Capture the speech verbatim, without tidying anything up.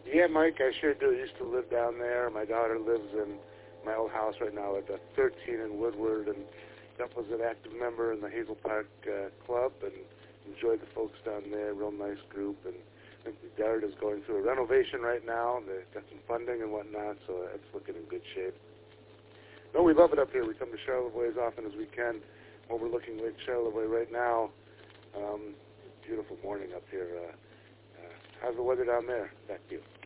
Yeah, Mike, I sure do. I used to live down there. My daughter lives in my old house right now at the thirteen in Woodward, and that was an active member in the Hazel Park uh, Club, and enjoyed the folks down there. Real nice group, and I think the yard is going through a renovation right now. They've got some funding and whatnot, so it's looking in good shape. No, we love it up here. We come to Charlevoix as often as we can. Overlooking Lake Charlevoix right now. Um, beautiful morning up here. Uh, uh, how's the weather down there? Back to you.